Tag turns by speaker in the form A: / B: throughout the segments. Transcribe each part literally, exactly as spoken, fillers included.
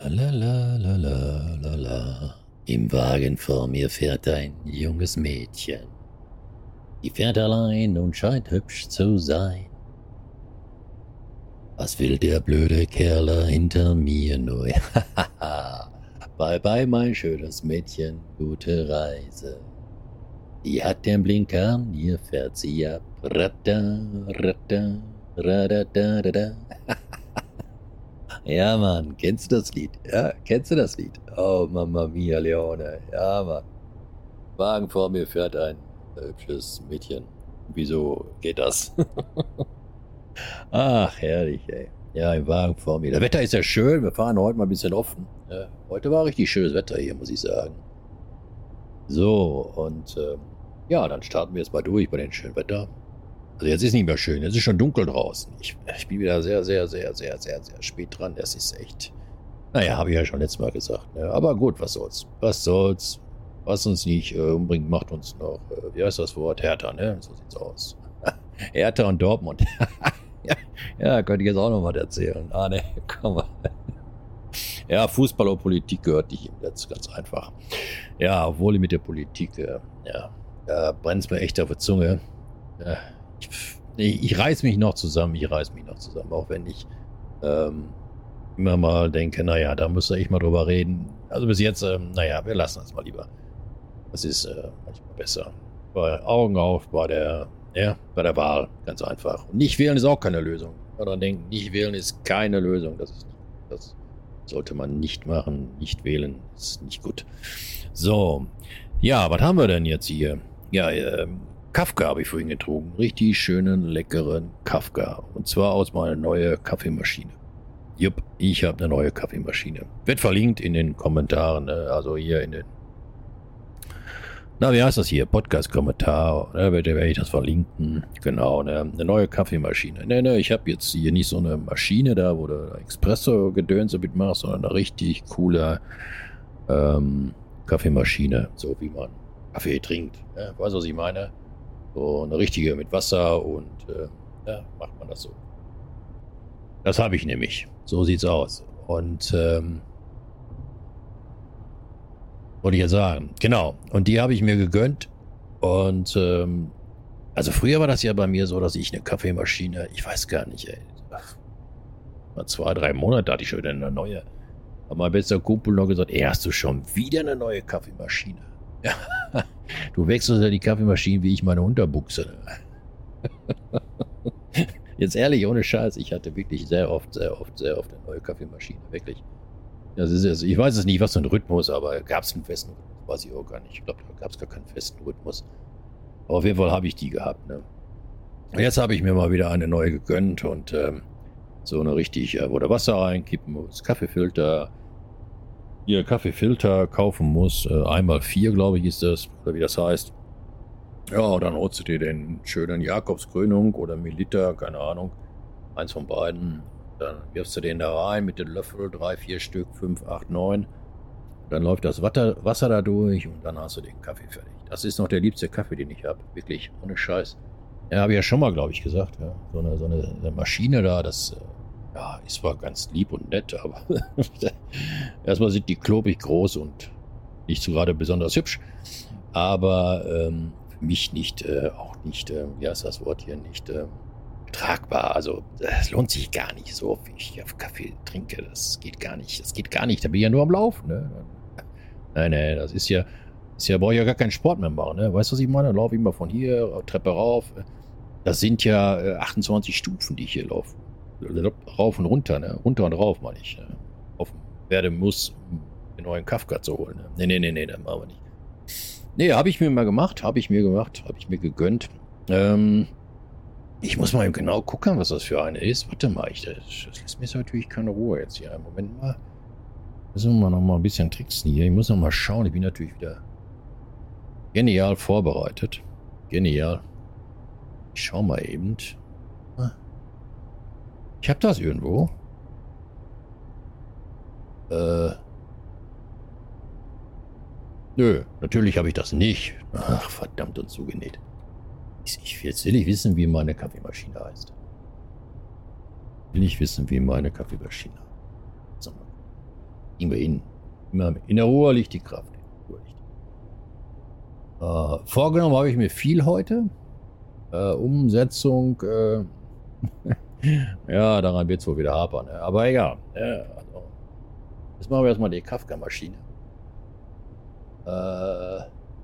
A: la la la la la la. Im Wagen vor mir fährt ein junges Mädchen. Die fährt allein und scheint hübsch zu sein. Was will der blöde Kerl da hinter mir nur? Bye bye, mein schönes Mädchen, gute Reise. Die hat den Blinker an, hier fährt sie ab. Radda, radda, radadadada. Ja, Mann, kennst du das Lied? Ja, kennst du das Lied? Oh, Mamma mia, Leone. Ja, Mann. Wagen vor mir fährt ein hübsches Mädchen. Wieso geht das? Ach, herrlich, ey. Ja, im Wagen vor mir. Das Wetter ist ja schön. Wir fahren heute mal ein bisschen offen. Ja, heute war richtig schönes Wetter hier, muss ich sagen. So, und ähm, ja, dann starten wir jetzt mal durch bei dem schönen Wetter. Also jetzt ist nicht mehr schön, jetzt ist schon dunkel draußen. Ich, ich bin wieder sehr, sehr, sehr, sehr, sehr, sehr spät dran. Das ist echt, naja, habe ich ja schon letztes Mal gesagt. Ne? Aber gut, was soll's? Was soll's? Was uns nicht äh, umbringt, macht uns noch, äh, wie heißt das Wort? Hertha, ne? So sieht's aus. Hertha und Dortmund. ja, ja, könnte ich jetzt auch noch was erzählen. Ah, ne, komm mal. Ja, Fußball und Politik gehört nicht im Netz, ganz einfach. Ja, obwohl mit der Politik, äh, ja, da brennt's mir echt auf der Zunge. Ja, ich, ich reiß mich noch zusammen, ich reiß mich noch zusammen, auch wenn ich ähm, immer mal denke, naja, da müsste ich mal drüber reden. Also bis jetzt, ähm, naja, wir lassen das mal lieber. Das ist äh, manchmal besser. Bei Augen auf bei der, ja, bei der Wahl, ganz einfach. Und nicht wählen ist auch keine Lösung. Oder denken, nicht wählen ist keine Lösung. Das ist, das sollte man nicht machen. Nicht wählen ist nicht gut. So, ja, was haben wir denn jetzt hier? Ja, ähm, Kafka habe ich vorhin getrunken. Richtig schönen, leckeren Kafka. Und zwar aus meiner neuen Kaffeemaschine. Jupp, ich habe eine neue Kaffeemaschine. Wird verlinkt in den Kommentaren, ne? Also hier in den, na, wie heißt das hier? Podcast-Kommentar, ne? Werde ich das verlinken. Genau, ne? Eine neue Kaffeemaschine. Ne, ne, ich habe jetzt hier nicht so eine Maschine da, wo du Espresso-Gedöns damit machst, sondern eine richtig coole ähm, Kaffeemaschine, so wie man Kaffee trinkt. Ne? Weißt du, was ich meine? So eine richtige mit Wasser und äh, ja, macht man das so. Das habe ich nämlich. So sieht's aus. Und ähm, wollte ich ja sagen. Genau. Und die habe ich mir gegönnt. Und ähm, also früher war das ja bei mir so, dass ich eine Kaffeemaschine, ich weiß gar nicht, ey. Mal zwei, drei Monate hatte ich schon wieder eine neue. Hat mein bester Kumpel noch gesagt, ey, hast du schon wieder eine neue Kaffeemaschine? Ja. Du wechselst ja die Kaffeemaschine wie ich meine Unterbuchse. Jetzt ehrlich, ohne Scheiß, ich hatte wirklich sehr oft, sehr oft, sehr oft eine neue Kaffeemaschine. Wirklich. Das ist also, ich weiß es nicht, was für ein Rhythmus, aber gab es einen festen Rhythmus? Weiß ich auch gar nicht. Ich glaube, da gab es gar keinen festen Rhythmus. Aber auf jeden Fall habe ich die gehabt. Ne? Und jetzt habe ich mir mal wieder eine neue gegönnt und ähm, so eine richtig, äh, wo der Wasser reinkippen muss, Kaffeefilter, hier Kaffeefilter kaufen muss, äh, einmal vier, glaube ich, ist das, oder wie das heißt. Ja, und dann holst du dir den schönen Jakobskrönung oder Melita, keine Ahnung, eins von beiden. Dann wirfst du den da rein mit dem Löffel, drei, vier Stück, fünf, acht, neun. Dann läuft das Wasser, Wasser da durch und dann hast du den Kaffee fertig. Das ist noch der liebste Kaffee, den ich habe. Wirklich, ohne Scheiß. Ja, habe ich ja schon mal, glaube ich, gesagt. Ja. So, eine, so eine, eine Maschine da, das ja, ist zwar ganz lieb und nett, aber erstmal sind die klobig groß und nicht so gerade besonders hübsch. Aber ähm, für mich nicht, äh, auch nicht, äh, wie heißt das Wort hier, nicht äh, tragbar. Also das lohnt sich gar nicht so, wie ich auf Kaffee trinke. Das geht gar nicht. Das geht gar nicht. Da bin ich ja nur am Laufen. Ne? Nein, nein, das ist ja, ist ja, brauche ich ja gar keinen Sport mehr machen. Ne? Weißt du, was ich meine? Laufe ich mal von hier, Treppe rauf. Das sind ja äh, achtundzwanzig Stufen, die ich hier laufe. Rauf und runter, ne? Runter und rauf, meine ich. Ne? Auf werde muss, um den neuen Kafka zu holen. Ne? Nee, nee, nee, nee, das machen wir nicht. Nee, habe ich mir mal gemacht, habe ich mir gemacht, habe ich mir gegönnt. Ähm, ich muss mal genau gucken, was das für eine ist. Warte mal, ich, das, das lässt mir jetzt natürlich keine Ruhe jetzt hier. Moment mal. Müssen wir noch mal ein bisschen tricksen hier. Ich muss noch mal schauen. Ich bin natürlich wieder genial vorbereitet. Genial. Ich schau mal eben. Ich habe das irgendwo. Äh. Nö, natürlich habe ich das nicht. Ach, verdammt und zugenäht. Ich, jetzt will ich wissen, wie meine Kaffeemaschine heißt. Will ich wissen, wie meine Kaffeemaschine heißt. So. Kriegen wir hin. Immer in der Ruhe liegt die Kraft. In der Ruhe liegt die Kraft. Äh, vorgenommen habe ich mir viel heute. Äh, Umsetzung, äh, ja, daran wird es wohl wieder hapern. Ne? Aber egal. Ja, also, jetzt machen wir erstmal die Kafka-Maschine. Äh, da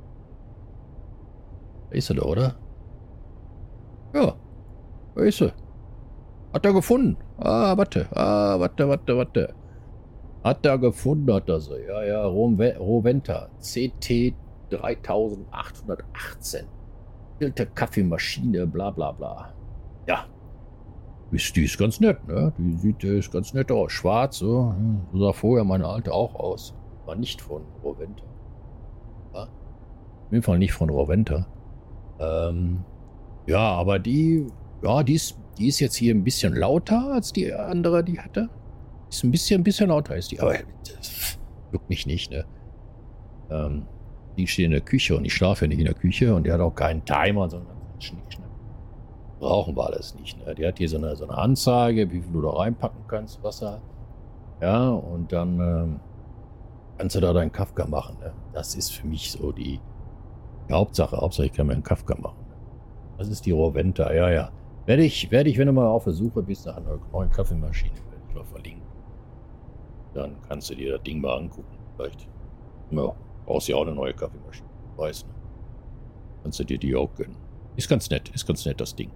A: ist sie da, oder? Ja, da ist sie. Hat er gefunden. Ah, warte, ah, warte, warte, warte. Hat er gefunden, hat er sie. Ja, ja, Roventa. C T dreitausendachthundertachtzehn. Filterkaffeemaschine, bla bla bla. Ja. Ist, die ist ganz nett, ne? Die sieht äh, ist ganz nett aus. Schwarz, so. So sah vorher meine alte auch aus. War nicht von Roventa. Ja? Auf jeden Fall nicht von Roventa. Ähm, ja, aber die, ja, die ist, die ist jetzt hier ein bisschen lauter als die andere, die hatte. Ist ein bisschen, ein bisschen lauter ist die, aber das juckt mich nicht, ne? Ähm, die steht in der Küche und ich schlafe ja nicht in der Küche und die hat auch keinen Timer, sondern einen Schnickschnack. Brauchen wir alles nicht, ne? Die hat hier so eine, so eine Anzeige, wie viel du da reinpacken kannst, Wasser. Ja, und dann ähm, kannst du da deinen Kafka machen, ne? Das ist für mich so die, die Hauptsache. Hauptsache, ich kann mir einen Kafka machen. Das ist die Roventa, ja, ja. Werde ich, werde ich, wenn du mal auf der Suche bist nach einer neuen Kaffeemaschine, werde ich mal verlinken. Dann kannst du dir das Ding mal angucken. Vielleicht, ja, brauchst ja auch eine neue Kaffeemaschine. Weiß, ne? Kannst du dir die auch gönnen. Ist ganz nett, ist ganz nett, das Ding.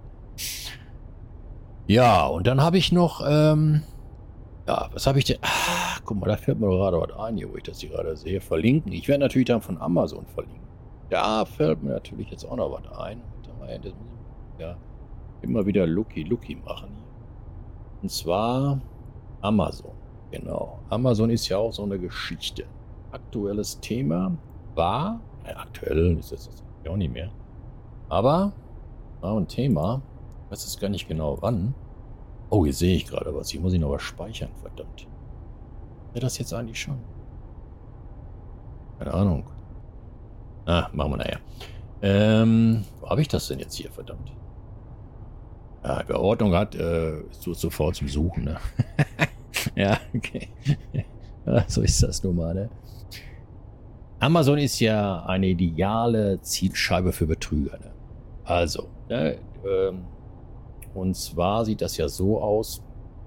A: Ja, und dann habe ich noch, ähm, ja, was habe ich denn? Ah, guck mal, da fällt mir gerade was ein, hier, wo ich das hier gerade sehe. Verlinken. Ich werde natürlich dann von Amazon verlinken. Da fällt mir natürlich jetzt auch noch was ein. Das muss ich ja immer wieder Lucky Lucky machen. Und zwar Amazon. Genau. Amazon ist ja auch so eine Geschichte. Aktuelles Thema war, ja, aktuell ist das auch nicht mehr, aber war ein Thema, ich weiß jetzt gar nicht genau wann. Oh, hier sehe ich gerade was. Hier muss ich noch was speichern, verdammt. Wäre das jetzt eigentlich schon? Keine Ahnung. Ah, machen wir nachher. Ähm, wo habe ich das denn jetzt hier, verdammt? Ja, wer Ordnung hat, äh, ist so sofort zum Suchen, ne? Ja, okay. Ja, so ist das nun mal, ne? Amazon ist ja eine ideale Zielscheibe für Betrüger, ne? Also, ne, ähm, und zwar sieht das ja so aus,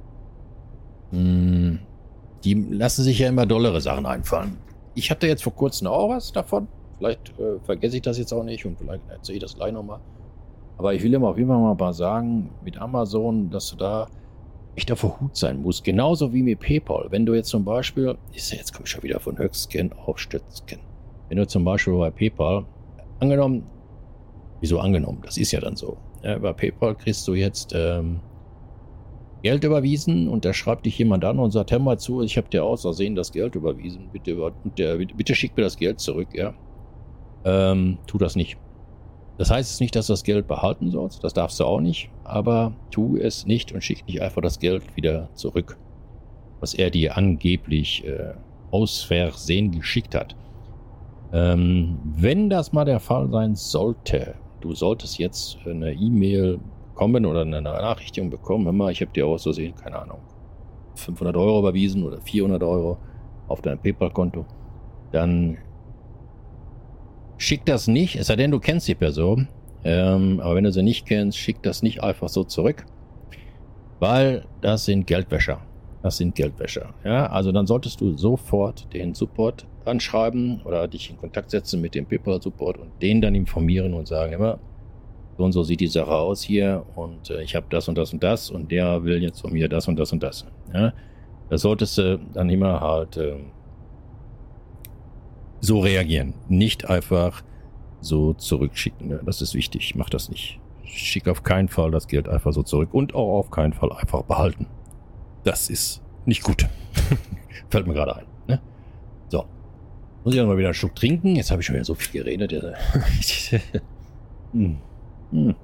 A: mh, die lassen sich ja immer dollere Sachen einfallen. Ich hatte jetzt vor kurzem auch was davon. Vielleicht äh, vergesse ich das jetzt auch nicht und vielleicht erzähle ich das gleich nochmal. Aber ich will immer auf jeden Fall mal ein paar sagen mit Amazon, dass du da echt auf der Hut sein musst. Genauso wie mit PayPal. Wenn du jetzt zum Beispiel, ist ja, jetzt komme ich schon wieder von Höchstscan auf Stützscan. Wenn du zum Beispiel bei PayPal, angenommen, wieso angenommen? Das ist ja dann so. Ja, bei PayPal kriegst du jetzt ähm, Geld überwiesen und da schreibt dich jemand an und sagt, hör mal zu, ich habe dir aus Versehen das Geld überwiesen. Bitte, über, bitte, bitte schick mir das Geld zurück, ja. Ähm, tu das nicht. Das heißt jetzt nicht, dass du das Geld behalten sollst, das darfst du auch nicht, aber tu es nicht und schick nicht einfach das Geld wieder zurück, was er dir angeblich äh, aus Versehen geschickt hat. Ähm, wenn das mal der Fall sein sollte, du solltest jetzt eine E-Mail bekommen oder eine Benachrichtigung bekommen, hör mal, ich habe dir aus Versehen, keine Ahnung, fünfhundert Euro überwiesen oder vierhundert Euro auf dein PayPal-Konto, dann schick das nicht, es sei denn, du kennst die Person. Ähm, aber wenn du sie nicht kennst, schick das nicht einfach so zurück. Weil das sind Geldwäscher. Das sind Geldwäscher. Ja, also dann solltest du sofort den Support anschreiben oder dich in Kontakt setzen mit dem PayPal-Support und den dann informieren und sagen, immer, so und so sieht die Sache aus hier und äh, ich habe das und das und das und der will jetzt von mir das und das und das. Ja, das solltest du dann immer halt äh, so reagieren. Nicht einfach so zurückschicken. Das ist wichtig. Mach das nicht. Schick auf keinen Fall das Geld einfach so zurück und auch auf keinen Fall einfach behalten. Das ist nicht gut. Fällt mir gerade ein. Ne? So. Muss ich auch mal wieder einen Schluck trinken. Jetzt habe ich schon wieder so viel geredet. hm. Hm.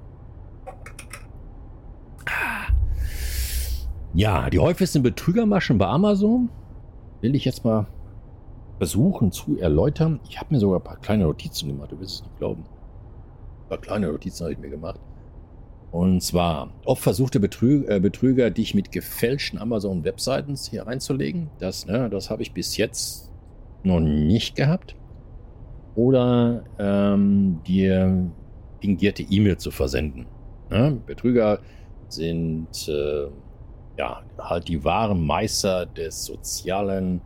A: Ja, die häufigsten Betrügermaschen bei Amazon will ich jetzt mal versuchen zu erläutern. Ich habe mir sogar ein paar kleine Notizen gemacht, du wirst es nicht glauben. Ein paar kleine Notizen habe ich mir gemacht. Und zwar, oft versuchte Betrü äh, Betrüger, dich mit gefälschten Amazon-Webseiten hier reinzulegen. Das, ne, das habe ich bis jetzt noch nicht gehabt. Oder ähm, dir fingierte E-Mail zu versenden. Ne? Betrüger sind äh, ja halt die wahren Meister des sozialen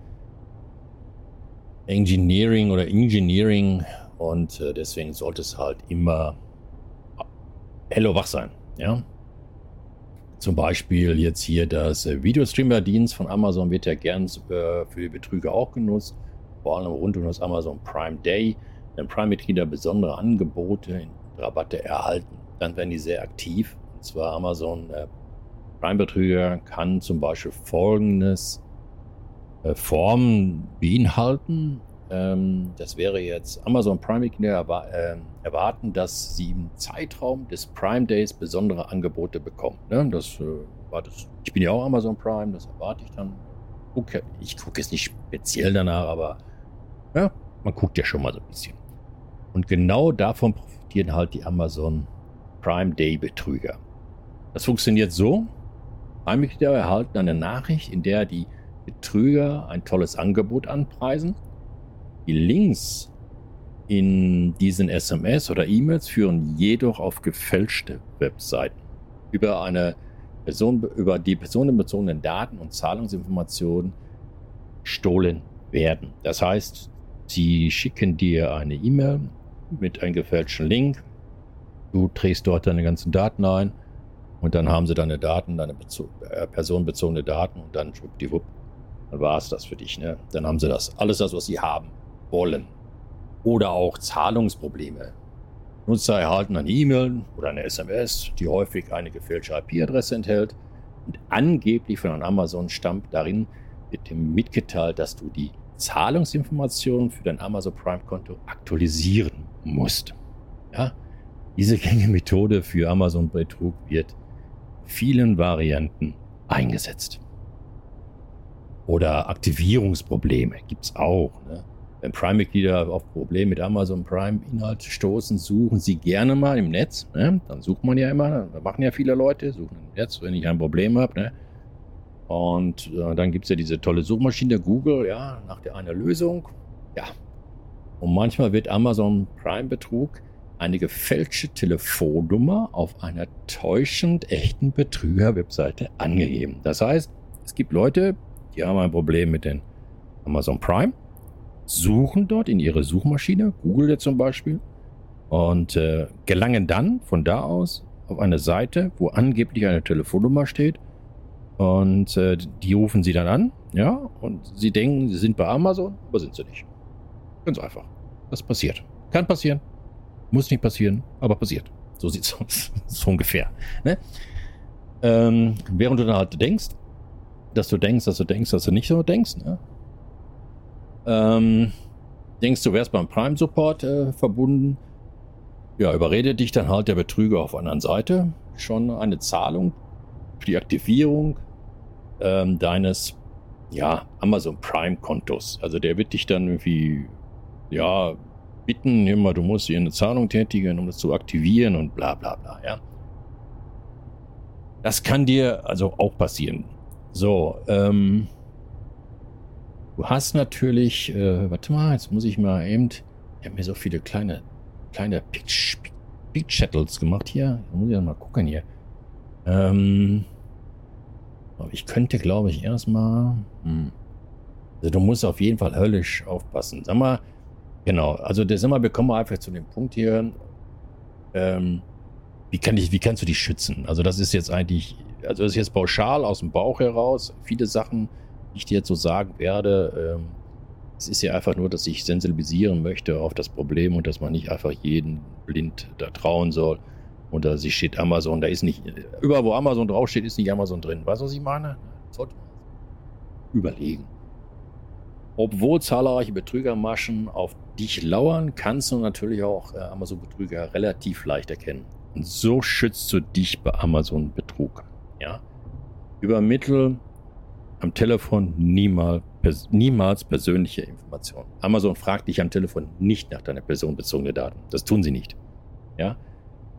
A: Engineering oder Engineering und äh, deswegen sollte es halt immer hellowach sein. Ja? Zum Beispiel jetzt hier das äh, Videostreamer-Dienst von Amazon wird ja gern äh, für die Betrüger auch genutzt, vor allem rund um das Amazon Prime Day, wenn Prime-Mitglieder besondere Angebote und Rabatte erhalten. Dann werden die sehr aktiv. Und zwar Amazon äh, Prime-Betrüger kann zum Beispiel folgendes äh, Formen beinhalten. Ähm, das wäre jetzt Amazon Prime-Mitglieder erwa äh, erwarten, dass sie im Zeitraum des Prime Days besondere Angebote bekommen. Ne? Das, äh, war das, ich bin ja auch Amazon Prime, das erwarte ich dann. Okay. Ich gucke jetzt nicht speziell danach, aber ja, man guckt ja schon mal so ein bisschen. Und genau davon profitieren halt die Amazon Prime Day Betrüger. Das funktioniert so: Prime-Mitglieder erhalten eine Nachricht, in der die Betrüger ein tolles Angebot anpreisen. Die Links in diesen S M S oder E-Mails führen jedoch auf gefälschte Webseiten. Über eine Person, über die personenbezogenen Daten und Zahlungsinformationen gestohlen werden. Das heißt, sie schicken dir eine E-Mail mit einem gefälschten Link. Du trägst dort deine ganzen Daten ein und dann haben sie deine Daten, deine Bezo- äh, personenbezogene Daten und dann schwuppdiwupp, dann war es das für dich. Ne? Dann haben sie das, alles das, was sie haben wollen. Oder auch Zahlungsprobleme. Nutzer erhalten eine E-Mail oder eine S M S, die häufig eine gefälschte I P-Adresse enthält und angeblich von Amazon stammt. Darin wird dir mitgeteilt, dass du die Zahlungsinformationen für dein Amazon Prime-Konto aktualisieren musst. Ja? Diese gängige Methode für Amazon-Betrug wird vielen Varianten eingesetzt. Oder Aktivierungsprobleme gibt es auch. Ne? Wenn Prime-Mitglieder auf Probleme mit Amazon Prime-Inhalt stoßen, suchen sie gerne mal im Netz. Ne? Dann sucht man ja immer, da machen ja viele Leute, suchen im Netz, wenn ich ein Problem habe. Ne? Und äh, dann gibt es ja diese tolle Suchmaschine Google, ja, nach der einer Lösung. Ja. Und manchmal wird Amazon Prime-Betrug eine gefälschte Telefonnummer auf einer täuschend echten Betrüger-Webseite angegeben. Das heißt, es gibt Leute, die haben ein Problem mit den Amazon Prime, suchen dort in ihre Suchmaschine, Google jetzt zum Beispiel, und äh, gelangen dann von da aus auf eine Seite, wo angeblich eine Telefonnummer steht, und äh, die rufen sie dann an, ja, und sie denken, sie sind bei Amazon, aber sind sie nicht. Ganz einfach. Das passiert. Kann passieren, muss nicht passieren, aber passiert. So sieht's aus. So ungefähr. Ne? Ähm, während du dann halt denkst, dass du denkst, dass du denkst, dass du nicht so denkst, ne? Ähm, denkst du, wärst beim Prime Support äh, verbunden, ja, überredet dich dann halt der Betrüger auf der anderen Seite schon eine Zahlung für die Aktivierung ähm, deines, ja, Amazon Prime Kontos. Also der wird dich dann irgendwie, ja, bitten, immer, du musst hier eine Zahlung tätigen, um das zu aktivieren und bla bla bla, ja. Das kann dir also auch passieren. So, ähm, du hast natürlich, äh, warte mal, jetzt muss ich mal eben, ich habe mir so viele kleine, kleine Pitch, Pitch-Chattels gemacht hier. Da muss ich mal gucken hier. Ähm, ich könnte, glaube ich, erstmal, hm. Also du musst auf jeden Fall höllisch aufpassen. Sag mal, genau, also das, sag mal, wir kommen einfach zu dem Punkt hier, ähm, wie kann ich, wie kannst du dich schützen? Also das ist jetzt eigentlich, also das ist jetzt pauschal aus dem Bauch heraus, viele Sachen, die ich dir jetzt so sagen werde, ähm, es ist ja einfach nur, dass ich sensibilisieren möchte auf das Problem und dass man nicht einfach jeden blind da trauen soll. Und da steht Amazon, da ist nicht, überall wo Amazon draufsteht, ist nicht Amazon drin. Weißt du, was ich meine? Sollte man überlegen. Obwohl zahlreiche Betrügermaschen auf dich lauern, kannst du natürlich auch äh, Amazon-Betrüger relativ leicht erkennen. Und so schützt du dich bei Amazon-Betrug. Ja? Übermittel am Telefon niemals, pers- niemals persönliche Informationen. Amazon fragt dich am Telefon nicht nach deiner personenbezogenen Daten. Das tun sie nicht. Ja?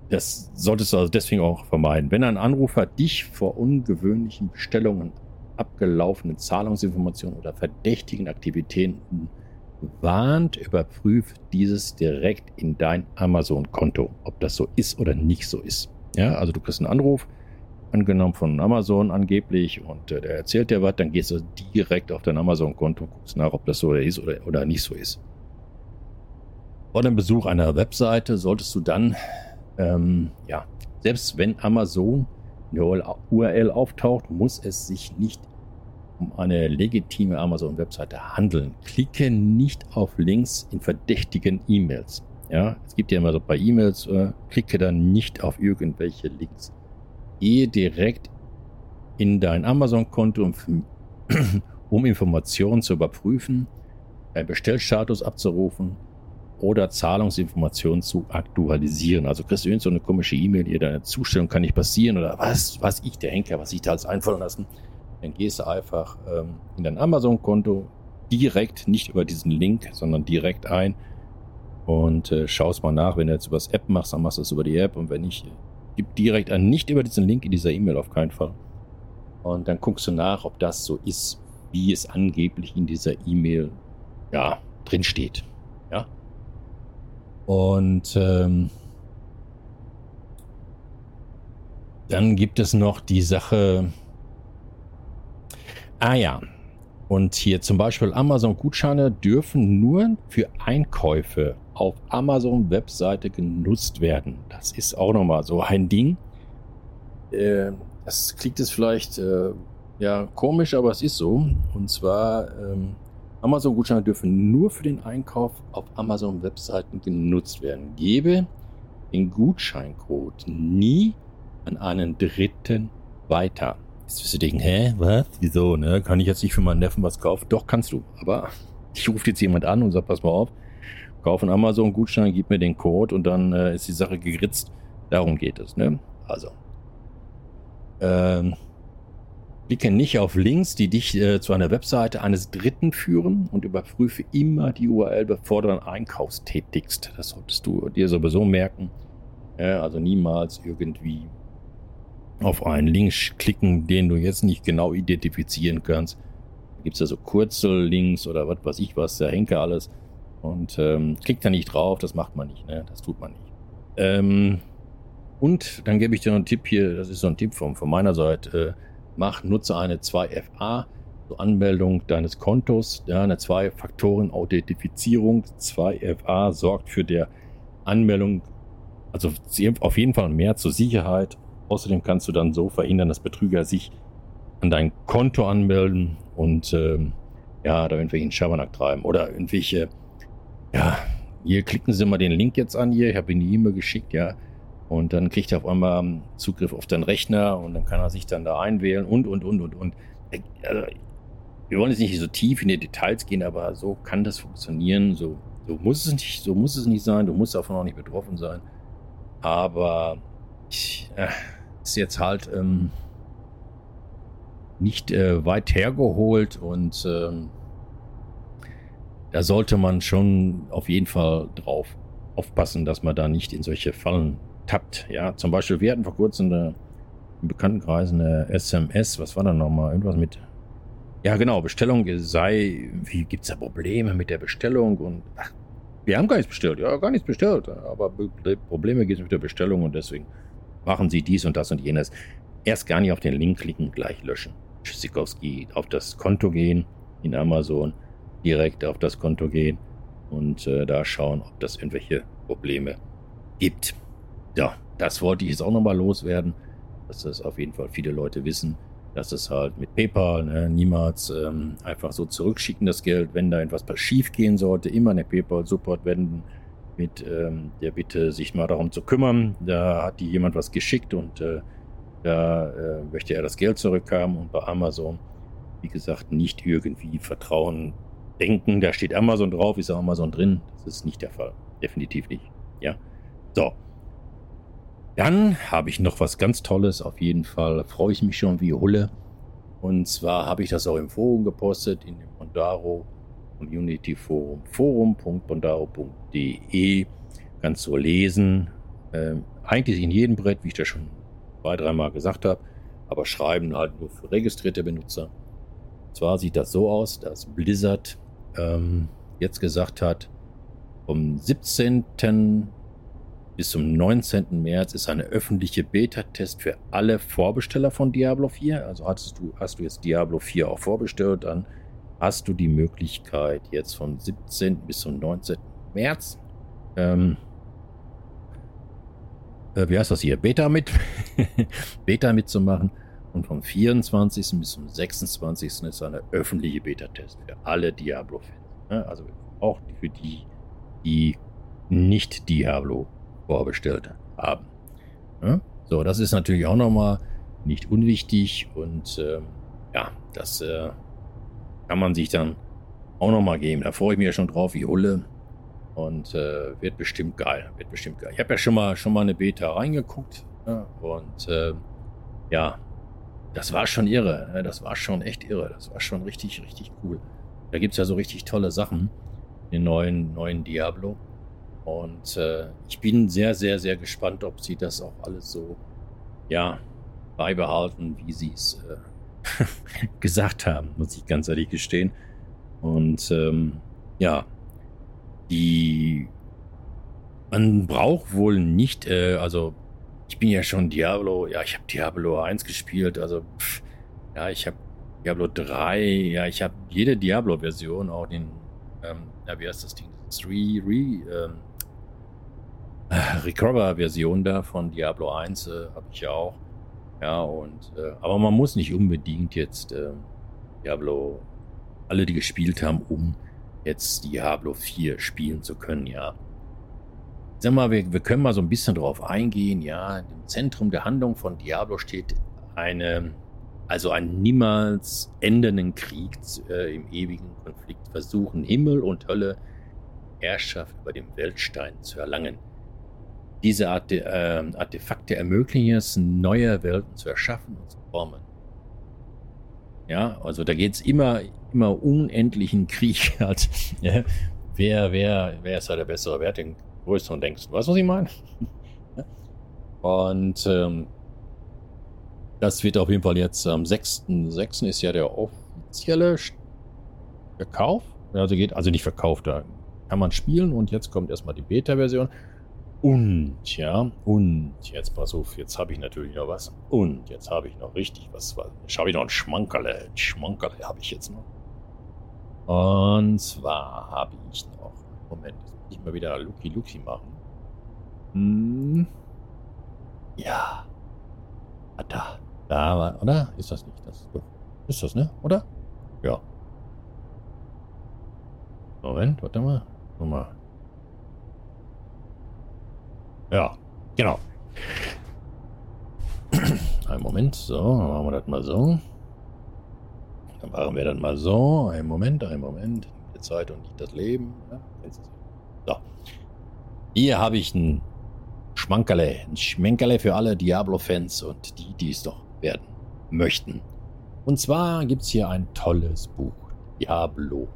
A: das solltest du also deswegen auch vermeiden. Wenn ein Anrufer dich vor ungewöhnlichen Bestellungen, abgelaufenen Zahlungsinformationen oder verdächtigen Aktivitäten warnt, überprüf dieses direkt in dein Amazon-Konto, ob das so ist oder nicht so ist. Ja, also du kriegst einen Anruf, angenommen von Amazon angeblich, und äh, der erzählt dir was, dann gehst du direkt auf dein Amazon-Konto und guckst nach, ob das so ist oder, oder nicht so ist. Vor dem Besuch einer Webseite solltest du dann, ähm, ja, selbst wenn Amazon in der U R L auftaucht, muss es sich nicht um eine legitime Amazon-Webseite handeln. Klicke nicht auf Links in verdächtigen E-Mails. Ja, es gibt ja immer so ein paar E-Mails, äh, klicke dann nicht auf irgendwelche Links. Gehe direkt in dein Amazon-Konto, um, um Informationen zu überprüfen, deinen Bestellstatus abzurufen oder Zahlungsinformationen zu aktualisieren. Also kriegst du irgend so eine komische E-Mail, hier deine Zustellung kann nicht passieren oder was, was ich, der Henker, was ich da alles einfallen lassen. Dann gehst du einfach ähm, in dein Amazon-Konto direkt, nicht über diesen Link, sondern direkt ein und äh, schaust mal nach. Wenn du jetzt über das App machst, dann machst du es über die App, und wenn nicht, gib direkt an, nicht über diesen Link in dieser E-Mail, auf keinen Fall. Und dann guckst du nach, ob das so ist, wie es angeblich in dieser E-Mail, ja, drin steht. Ja. Und ähm, dann gibt es noch die Sache, ah ja, und hier zum Beispiel Amazon-Gutscheine dürfen nur für Einkäufe auf Amazon-Webseite genutzt werden. Das ist auch nochmal so ein Ding. Äh, das klingt jetzt vielleicht äh, ja komisch, aber es ist so. Und zwar, ähm, Amazon-Gutscheine dürfen nur für den Einkauf auf Amazon-Webseiten genutzt werden. Gebe den Gutscheincode nie an einen Dritten weiter. Jetzt wirst du denken, hä, was, wieso, ne? Kann ich jetzt nicht für meinen Neffen was kaufen? Doch, kannst du. Aber ich rufe jetzt jemand an und sag, pass mal auf, kauf einen Amazon-Gutschein, gib mir den Code und dann äh, ist die Sache geritzt. Darum geht es, ne? Also, ähm, klicke nicht auf Links, die dich äh, zu einer Webseite eines Dritten führen, und überprüfe immer die U R L, bevor du einen Einkauf tätigst. Das solltest du dir sowieso merken. Ja, also niemals irgendwie auf einen Link klicken, den du jetzt nicht genau identifizieren kannst. Da gibt es ja so Kurzel-Links oder was weiß ich was, der Henker alles. Und ähm, klickt da nicht drauf, das macht man nicht, ne? Das tut man nicht. Ähm, und dann gebe ich dir noch einen Tipp hier, das ist so ein Tipp von, von meiner Seite. Äh, mach, nutze eine zwei F A zur Anmeldung deines Kontos. Ja, eine Zwei-Faktoren-Authentifizierung. zwei F A sorgt für die Anmeldung, also auf jeden Fall mehr zur Sicherheit. Außerdem kannst du dann so verhindern, dass Betrüger sich an dein Konto anmelden und ähm, ja, da irgendwelchen Schabernack treiben oder irgendwelche, ja, hier klicken Sie mal den Link jetzt an hier, ich habe Ihnen die E-Mail geschickt, ja, und dann kriegt er auf einmal Zugriff auf deinen Rechner und dann kann er sich dann da einwählen und, und, und, und, und. Also, wir wollen jetzt nicht so tief in die Details gehen, aber so kann das funktionieren, so, so muss es nicht, so muss es nicht sein, du musst davon auch nicht betroffen sein, aber ich, äh, ist jetzt halt ähm, nicht äh, weit hergeholt und ähm, da sollte man schon auf jeden Fall drauf aufpassen, dass man da nicht in solche Fallen tappt. Ja, zum Beispiel, wir hatten vor kurzem eine, im Bekanntenkreis eine S M S, was war da nochmal? Irgendwas mit, ja genau, Bestellung sei, wie gibt's da Probleme mit der Bestellung und ach, wir haben gar nichts bestellt, ja, gar nichts bestellt, aber Probleme gibt es mit der Bestellung und deswegen machen Sie dies und das und jenes. Erst gar nicht auf den Link klicken, gleich löschen. Tschüssikowski, auf das Konto gehen in Amazon, direkt auf das Konto gehen und äh, da schauen, ob das irgendwelche Probleme gibt. Ja, das wollte ich jetzt auch nochmal loswerden, dass das auf jeden Fall viele Leute wissen, dass es halt mit PayPal ne, niemals ähm, einfach so zurückschicken das Geld, wenn da etwas schief gehen sollte, immer eine PayPal-Support wenden, mit ähm, der Bitte, sich mal darum zu kümmern. Da hat die jemand was geschickt und äh, da äh, möchte er das Geld zurückhaben. Und bei Amazon, wie gesagt, nicht irgendwie Vertrauen denken. Da steht Amazon drauf, ist auch Amazon drin. Das ist nicht der Fall. Definitiv nicht. Ja. So. Dann habe ich noch was ganz Tolles. Auf jeden Fall freue ich mich schon wie Hulle. Und zwar habe ich das auch im Forum gepostet, in dem Bondaro Community Forum, forum punkt bondaro punkt de, kannst du lesen, äh, eigentlich in jedem Brett, wie ich das schon zwei, dreimal gesagt habe, aber schreiben halt nur für registrierte Benutzer. Und zwar sieht das so aus, dass Blizzard ähm, jetzt gesagt hat, vom siebzehnten bis zum neunzehnten März ist eine öffentliche Beta-Test für alle Vorbesteller von Diablo vier. Also hast du, hast du jetzt Diablo vier auch vorbestellt, dann hast du die Möglichkeit jetzt vom siebzehnten bis zum neunzehnten März ähm, äh, wie heißt das hier? Beta mit Beta mitzumachen. Und vom vierundzwanzigsten bis zum sechsundzwanzigsten ist eine öffentliche Beta-Test für alle Diablo-Fans. Also auch für die, die nicht Diablo vorbestellt haben. So, das ist natürlich auch nochmal nicht unwichtig und ähm, ja, das äh, kann man sich dann auch nochmal geben. Da freue ich mich ja schon drauf wie Hulle und äh, wird bestimmt geil. Wird bestimmt geil. Ich habe ja schon mal schon mal eine Beta reingeguckt, ja, und äh, ja, das war schon irre. Ne? Das war schon echt irre. Das war schon richtig, richtig cool. Da gibt es ja so richtig tolle Sachen, den neuen, neuen Diablo. Und äh, ich bin sehr, sehr, sehr gespannt, ob sie das auch alles so, ja, beibehalten, wie sie es äh, gesagt haben, muss ich ganz ehrlich gestehen. Und ähm, ja, die, man braucht wohl nicht, äh, also ich bin ja schon Diablo, ja, ich habe Diablo eins gespielt, also pff, ja, ich habe Diablo drei, ja, ich habe jede Diablo-Version, auch den, ähm, ja, wie heißt das Ding? Das ist Re, Re, ähm, Recover-Version da von Diablo eins äh, habe ich ja auch. Ja, und äh, aber man muss nicht unbedingt jetzt äh, Diablo, alle, die gespielt haben, um jetzt Diablo vier spielen zu können, ja. Sag mal, wir, wir können mal so ein bisschen drauf eingehen, ja. Im Zentrum der Handlung von Diablo steht eine, also ein niemals endenden Krieg äh, im ewigen Konflikt, versuchen Himmel und Hölle Herrschaft über dem Weltstein zu erlangen. Diese Art de, äh, Artefakte ermöglichen es, neue Welten zu erschaffen und zu formen. Ja, also da geht es immer, immer unendlichen Krieg. Halt. Ja, wer, wer, wer ist da der Bessere? Wer hat den größeren Denkst? Weißt du, was ich meine? Und ähm, das wird auf jeden Fall jetzt am sechsten sechsten ist ja der offizielle Verkauf. Also geht, also nicht Verkauf, da kann man spielen und jetzt kommt erstmal die Beta-Version. Und, ja, und, jetzt pass auf, jetzt habe ich natürlich noch was. Und, jetzt habe ich noch richtig was. Jetzt habe ich noch ein Schmankerle. Ein Schmankerle habe ich jetzt noch. Und zwar habe ich noch, Moment, jetzt muss ich mal wieder Lucky Lucky machen. Hm. Ja. Ah, da. Da war, oder? Ist das nicht das? Ist das, ne? Oder? Ja. Moment, warte mal. Guck mal. Ja, genau. Einen Moment, so, dann machen wir das mal so. Dann machen wir das mal so. Einen Moment, einen Moment. Die Zeit und nicht das Leben. Ja, so. Hier habe ich ein Schmankerle. Ein Schmankerle für alle Diablo-Fans und die, die es doch werden möchten. Und zwar gibt es hier ein tolles Buch. Diablo.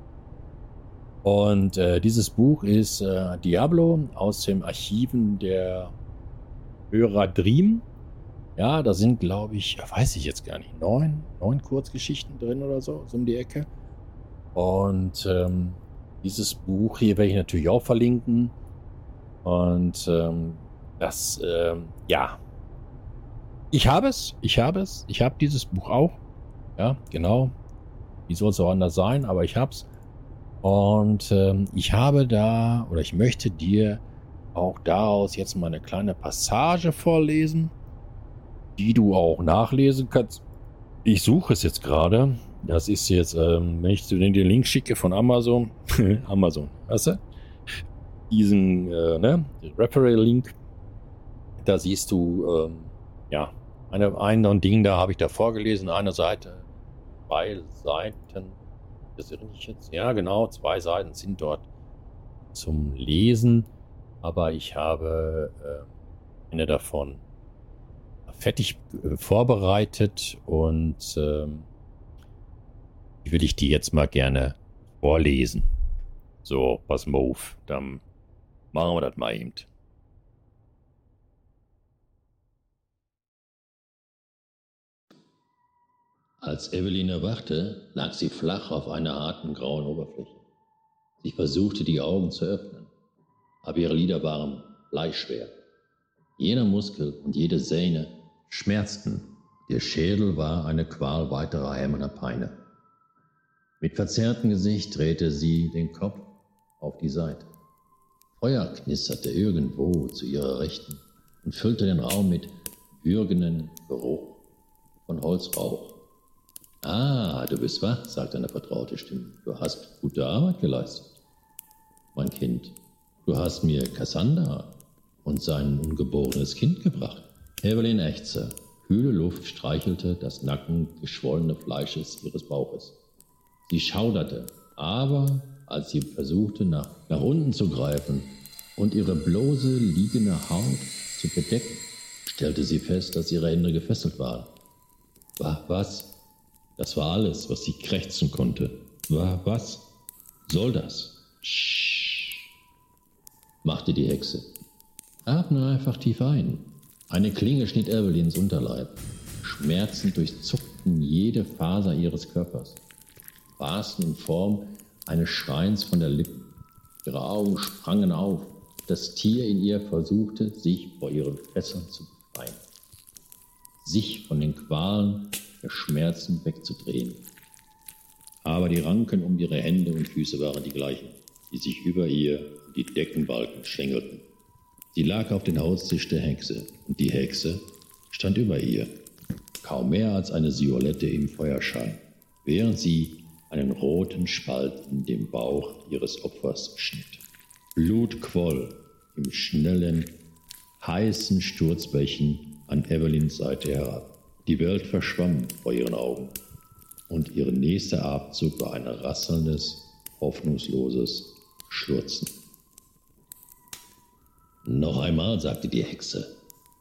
A: Und äh, dieses Buch ist äh, Diablo aus den Archiven der Hörer Dream. Ja, da sind, glaube ich, weiß ich jetzt gar nicht, neun, neun Kurzgeschichten drin oder so, so um die Ecke. Und ähm, dieses Buch hier werde ich natürlich auch verlinken. Und ähm, das, ähm, ja, ich habe es, ich habe es, ich habe dieses Buch auch. Ja, genau. Wie soll es auch anders sein, aber ich habe es. Und ähm, ich habe da, oder ich möchte dir auch daraus jetzt mal eine kleine Passage vorlesen, die du auch nachlesen kannst. Ich suche es jetzt gerade. Das ist jetzt, ähm, wenn ich dir den Link schicke von Amazon, Amazon, weißt du? Diesen, äh, ne, Referral-Link, da siehst du, ähm, ja, eine, ein Ding, da habe ich da vorgelesen, eine Seite, zwei Seiten. Das irre ich jetzt. Ja, genau, zwei Seiten sind dort zum Lesen, aber ich habe äh, eine davon fertig äh, vorbereitet und ähm, die würde ich dir jetzt mal gerne vorlesen. So, pass mal auf, dann machen wir das mal eben. Als Evelyn erwachte, lag sie flach auf einer harten grauen Oberfläche. Sie versuchte, die Augen zu öffnen, aber ihre Lider waren bleischwer. Jeder Muskel und jede Sehne schmerzten. Ihr Schädel war eine Qual weiterer hämmernder Peine. Mit verzerrtem Gesicht drehte sie den Kopf auf die Seite. Feuer knisterte irgendwo zu ihrer Rechten und füllte den Raum mit würgenden Geruch von Holzrauch. »Ah, du bist wach«, sagte eine vertraute Stimme. »Du hast gute Arbeit geleistet. Mein Kind, du hast mir Cassandra und sein ungeborenes Kind gebracht.« Evelyn ächzte. Kühle Luft streichelte das nacken geschwollene Fleisches ihres Bauches. Sie schauderte, aber als sie versuchte, nach, nach unten zu greifen und ihre bloße, liegende Haut zu bedecken, stellte sie fest, dass ihre Hände gefesselt waren. Was? Das war alles, was sie krächzen konnte. Was soll das? Sch, machte die Hexe. Atme einfach tief ein. Eine Klinge schnitt Evelyns Unterleib. Schmerzen durchzuckten jede Faser ihres Körpers, barsten in Form eines Schreins von der Lippen. Ihre Augen sprangen auf. Das Tier in ihr versuchte, sich vor ihren Fesseln zu befreien, sich von den Qualen der Schmerzen wegzudrehen. Aber die Ranken um ihre Hände und Füße waren die gleichen, die sich über ihr und die Deckenbalken schlängelten. Sie lag auf den Holztisch der Hexe, und die Hexe stand über ihr, kaum mehr als eine Silhouette im Feuerschein, während sie einen roten Spalt in dem Bauch ihres Opfers schnitt. Blut quoll im schnellen, heißen Sturzbächen an Evelyns Seite herab. Die Welt verschwamm vor ihren Augen, und ihr nächster Atemzug war ein rasselndes, hoffnungsloses Schluchzen. Noch einmal, sagte die Hexe,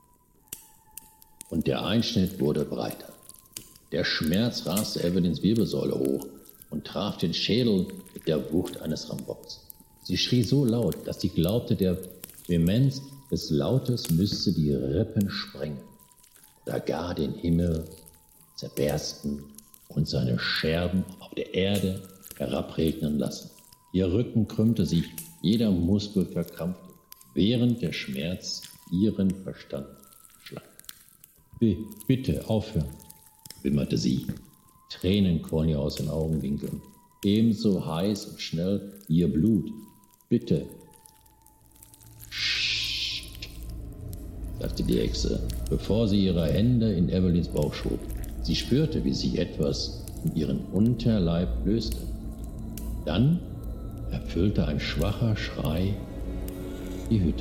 A: und der Einschnitt wurde breiter. Der Schmerz raste Evelyns Wirbelsäule hoch und traf den Schädel mit der Wucht eines Rambocks. Sie schrie so laut, dass sie glaubte, der Vehemenz des Lautes müsste die Rippen sprengen oder gar den Himmel zerbersten und seine Scherben auf der Erde herabregnen lassen. Ihr Rücken krümmte sich, jeder Muskel verkrampfte, während der Schmerz ihren Verstand schlang. »B- Bitte aufhören«, wimmerte sie. Tränen quollen ihr aus den Augenwinkeln, ebenso heiß und schnell wie ihr Blut. »Bitte.« »Psst«, sagte die Hexe, bevor sie ihre Hände in Evelyns Bauch schob. Sie spürte, wie sich etwas in ihren Unterleib löste. Dann erfüllte ein schwacher Schrei die Hütte.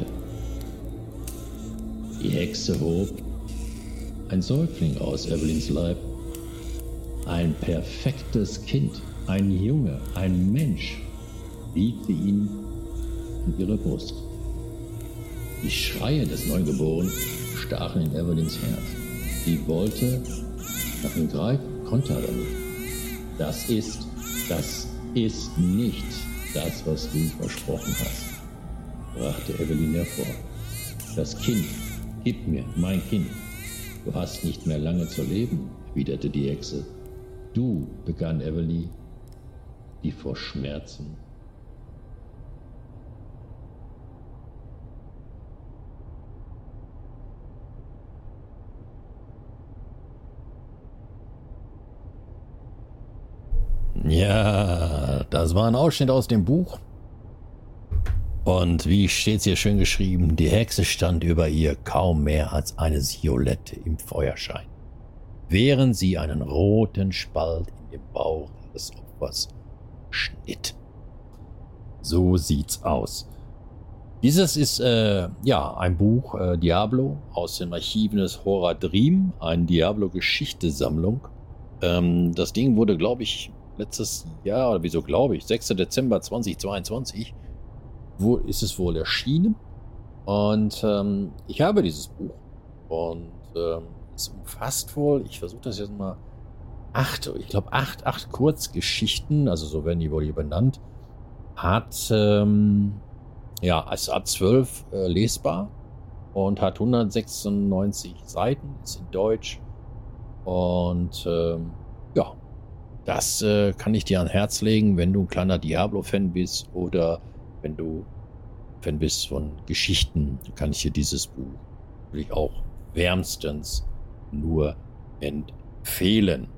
A: Die Hexe hob ein Säugling aus Evelyns Leib. Ein perfektes Kind, ein Junge, ein Mensch, wiegte ihn an ihre Brust. Die Schreie des Neugeborenen stachen in Evelyns Herz. Sie wollte nach ihm greifen, konnte aber nicht. Das ist, das ist nicht das, was du versprochen hast, brachte Evelyn hervor. Das Kind, gib mir mein Kind. Du hast nicht mehr lange zu leben, erwiderte die Hexe. Du, begann Evelyn, die vor Schmerzen Ja, das war ein Ausschnitt aus dem Buch. Und wie steht's hier schön geschrieben, die Hexe stand über ihr kaum mehr als eine Silhouette im Feuerschein, während sie einen roten Spalt in dem Bauch ihres Opfers schnitt. So sieht's aus. Dieses ist äh, ja ein Buch äh, Diablo aus den Archiven des Horadrim, eine Diablo-Geschichte-Sammlung. Ähm, das Ding wurde, glaube ich, letztes Jahr, oder wieso glaube ich, sechster Dezember zweitausendzweiundzwanzig, wo ist es wohl erschienen. Und ähm, ich habe dieses Buch. Und ähm, es umfasst wohl, ich versuche das jetzt mal, acht, ich glaube acht, acht Kurzgeschichten, also so werden die wohl hier benannt, hat, ähm, ja, also ab zwölf äh, lesbar und hat hundertsechsundneunzig Seiten, ist in Deutsch. Und ähm, ja, das äh, kann ich dir ans Herz legen, wenn du ein kleiner Diablo-Fan bist oder wenn du Fan bist von Geschichten, kann ich dir dieses Buch natürlich auch wärmstens nur empfehlen.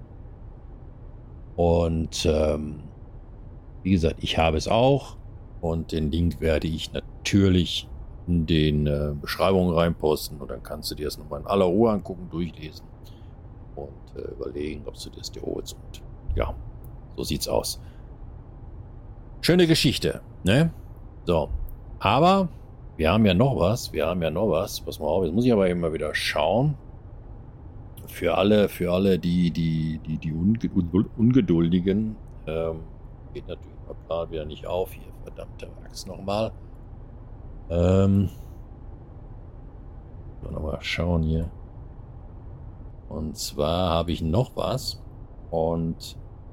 A: Und ähm, wie gesagt, ich habe es auch und den Link werde ich natürlich in den äh, Beschreibungen reinposten und dann kannst du dir das nochmal in aller Ruhe angucken, durchlesen und äh, überlegen, ob du das dir holst. Und ja, so sieht's aus. Schöne Geschichte, ne? So, aber wir haben ja noch was, wir haben ja noch was. Pass mal auf, jetzt muss ich aber immer wieder schauen. Für alle, für alle, die, die, die, die Unge Ungeduldigen, ähm, geht natürlich mal Plan wieder nicht auf. Hier, verdammte Axt nochmal. Ähm, nochmal schauen hier. Und zwar habe ich noch was. Und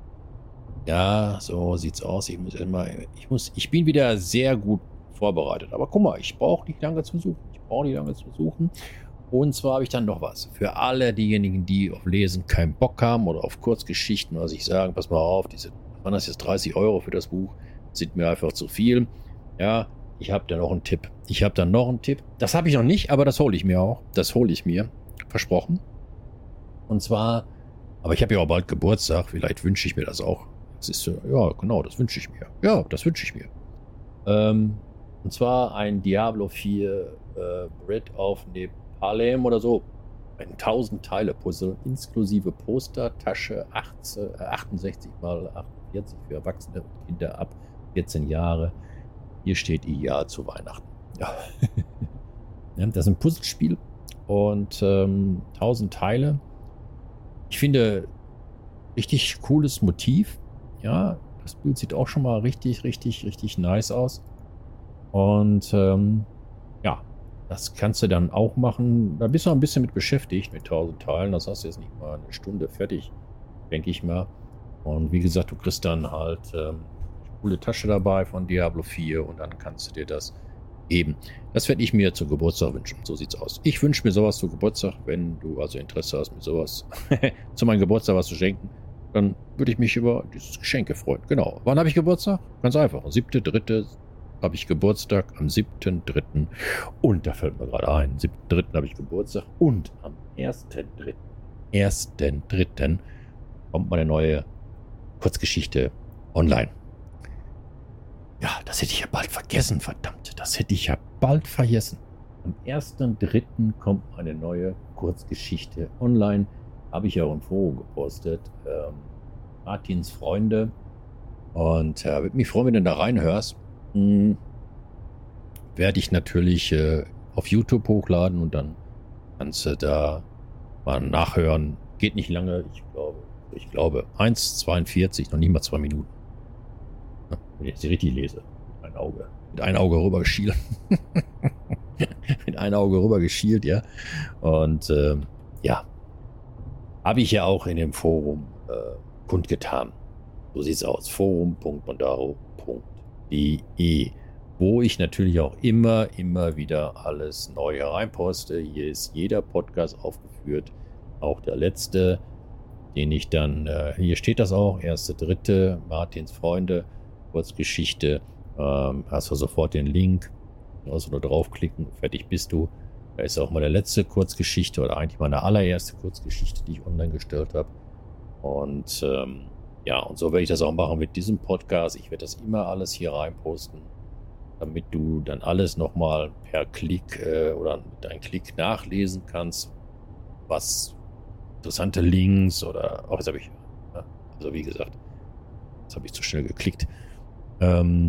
A: ja, so sieht's aus. Ich muss immer, ich muss, ich bin wieder sehr gut vorbereitet. Aber guck mal, ich brauche nicht lange zu suchen. Ich brauche nicht lange zu suchen. Und zwar habe ich dann noch was. Für alle diejenigen, die auf Lesen keinen Bock haben oder auf Kurzgeschichten oder sich sagen, pass mal auf, diese, waren das jetzt dreißig Euro für das Buch, sind mir einfach zu viel. Ja, ich habe da noch einen Tipp. Ich habe da noch einen Tipp. Das habe ich noch nicht, aber das hole ich mir auch. Das hole ich mir. Versprochen. Und zwar, aber ich habe ja auch bald Geburtstag. Vielleicht wünsche ich mir das auch. Das ist, ja, genau, das wünsche ich mir. Ja, das wünsche ich mir. Ähm, und zwar ein Diablo vier äh, Bread of Nepalem oder so. Ein tausend Teile Puzzle, inklusive Poster, Tasche, achtzehn, äh, achtundsechzig mal achtundvierzig für Erwachsene und Kinder ab vierzehn Jahre. Hier steht Ideal zu Weihnachten. Ja. Ja, das ist ein Puzzlespiel und ähm, tausend Teile. Ich finde, richtig cooles Motiv. Ja, das Bild sieht auch schon mal richtig, richtig, richtig nice aus. Und ähm, ja, das kannst du dann auch machen. Da bist du ein bisschen mit beschäftigt, mit tausend Teilen. Das hast du jetzt nicht mal eine Stunde fertig, denke ich mal. Und wie gesagt, du kriegst dann halt ähm, eine coole Tasche dabei von Diablo vier und dann kannst du dir das geben. Das werde ich mir zu Geburtstag wünschen. So sieht's aus. Ich wünsche mir sowas zu Geburtstag. Wenn du also Interesse hast, mir sowas zu meinem Geburtstag was zu schenken, dann würde ich mich über dieses Geschenke freuen. Genau. Wann habe ich Geburtstag? Ganz einfach. Am siebten dritten habe ich Geburtstag. Am siebten dritten Und da fällt mir gerade ein. Am siebten dritten habe ich Geburtstag. Und am ersten dritten ersten dritten kommt meine neue Kurzgeschichte online. Ja, das hätte ich ja bald vergessen, verdammt. Das hätte ich ja bald vergessen. Am ersten dritten kommt eine neue Kurzgeschichte online. Habe ich ja auch im Forum gepostet. Ähm, Martins Freunde. Und äh, würde mich freuen, wenn du da reinhörst. Hm, werde ich natürlich äh, auf YouTube hochladen und dann kannst du da mal nachhören. Geht nicht lange. Ich glaube, ich glaube eins zweiundvierzig, noch nicht mal zwei Minuten. Wenn ich sie richtig lese. Mit einem Auge. Mit einem Auge rüber geschielt. mit einem Auge rüber geschielt, ja. Und ähm, ja. Habe ich ja auch in dem Forum äh, kundgetan. So sieht's aus. forum punkt mondaro punkt de, wo ich natürlich auch immer, immer wieder alles neu hereinposte. Hier ist jeder Podcast aufgeführt. Auch der letzte, den ich dann, äh, hier steht das auch, erste, dritte, Martins Freunde, Kurzgeschichte, ähm, hast du sofort den Link, also nur draufklicken, fertig bist du. Da ist auch meine letzte Kurzgeschichte oder eigentlich meine allererste Kurzgeschichte, die ich online gestellt habe. Und ähm, ja, und so werde ich das auch machen mit diesem Podcast. Ich werde das immer alles hier reinposten, damit du dann alles nochmal per Klick äh, oder mit einem Klick nachlesen kannst, was interessante Links oder, auch oh, das habe ich, ja, also wie gesagt, das habe ich zu schnell geklickt. Ähm,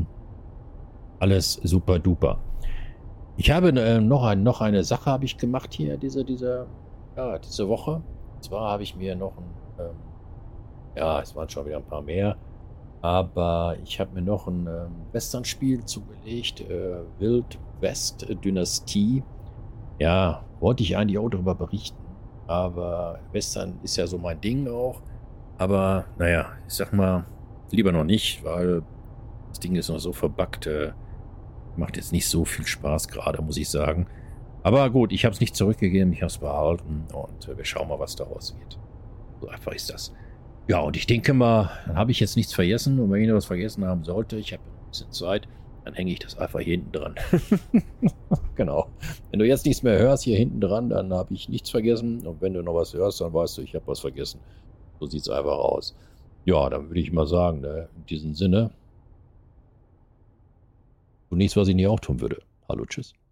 A: alles super duper. Ich habe äh, noch, ein, noch eine Sache habe ich gemacht hier diese, diese, ja, diese Woche. Und zwar habe ich mir noch ein, ähm, ja, es waren schon wieder ein paar mehr, aber ich habe mir noch ein ähm, Western-Spiel zugelegt, äh, Wild West Dynastie. Ja, wollte ich eigentlich auch darüber berichten, aber Western ist ja so mein Ding auch. Aber naja, ich sag mal, lieber noch nicht, weil das Ding ist noch so verbuggt, äh, macht jetzt nicht so viel Spaß gerade, muss ich sagen. Aber gut, ich habe es nicht zurückgegeben, ich habe es behalten und äh, wir schauen mal, was daraus wird. So einfach ist das. Ja, und ich denke mal, dann habe ich jetzt nichts vergessen. Und wenn ich noch was vergessen haben sollte, ich habe ein bisschen Zeit, dann hänge ich das einfach hier hinten dran. Genau. Wenn du jetzt nichts mehr hörst hier hinten dran, dann habe ich nichts vergessen. Und wenn du noch was hörst, dann weißt du, ich habe was vergessen. So sieht es einfach aus. Ja, dann würde ich mal sagen, ne, in diesem Sinne, und nichts, was ich nicht auch tun würde. Hallo, tschüss.